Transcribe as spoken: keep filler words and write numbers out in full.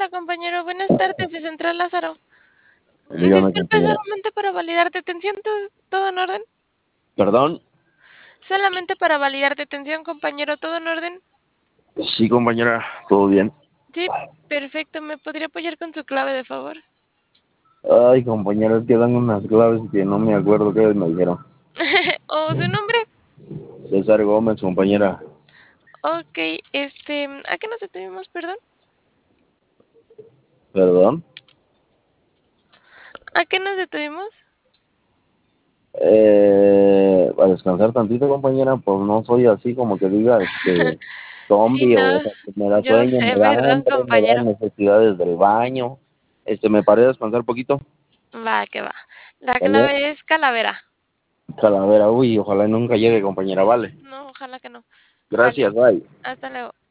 Hola, compañero, buenas tardes de Central Lázaro. Dígame, Disculpe, compañera. solamente para validar detención, ¿todo, todo en orden? ¿Perdón? Solamente para validar detención, compañero, ¿todo en orden? Sí, compañera, todo bien. Sí, perfecto, ¿me podría apoyar con su clave, de favor? Ay, compañera, es que dan unas claves que no me acuerdo qué me dijeron. ¿O su nombre? César Gómez, compañera. Ok, este, ¿a qué nos detuvimos, perdón? ¿Perdón? ¿A qué nos detuvimos? Eh, a descansar tantito, compañera, pues no soy así como que diga, este, Sí, zombie o no, sea, que me da yo sueño, sé, me da perdón, hambre, me da compañero. necesidades del baño. Este, me paré a descansar poquito, Va, que va. La ¿vale? clave es calavera. Calavera, uy, ojalá nunca llegue, compañera, vale. No, ojalá que no. Vale, Gracias, bye. hasta luego.